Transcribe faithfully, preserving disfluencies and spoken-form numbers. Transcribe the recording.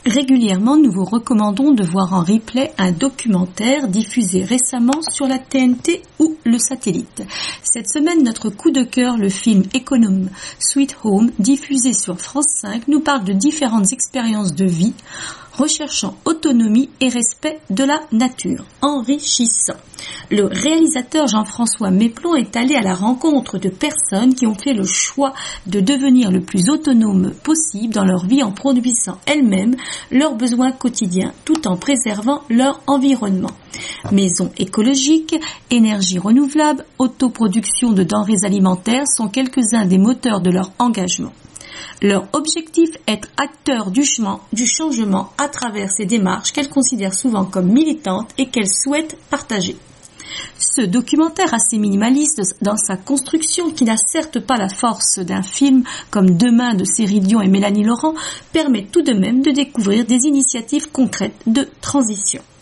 Régulièrement, nous vous recommandons de voir en replay un documentaire diffusé récemment sur la T N T ou le satellite. Cette semaine, notre coup de cœur, le film Econome Sweet Home, diffusé sur France cinq, nous parle de différentes expériences de vie, recherchant autonomie et respect de la nature. Enrichissant. Le réalisateur Jean-François Méplon est allé à la rencontre de personnes qui ont fait le choix de devenir le plus autonome possible dans leur vie en produisant elles-mêmes leurs besoins quotidiens tout en préservant leur environnement. Maisons écologiques, énergie renouvelable, autoproduction de denrées alimentaires sont quelques-uns des moteurs de leur engagement. Leur objectif est être acteurs du, chemin, du changement à travers ces démarches qu'elles considèrent souvent comme militantes et qu'elles souhaitent partager. Ce documentaire assez minimaliste dans sa construction, qui n'a certes pas la force d'un film comme Demain de Cyril Dion et Mélanie Laurent, permet tout de même de découvrir des initiatives concrètes de transition.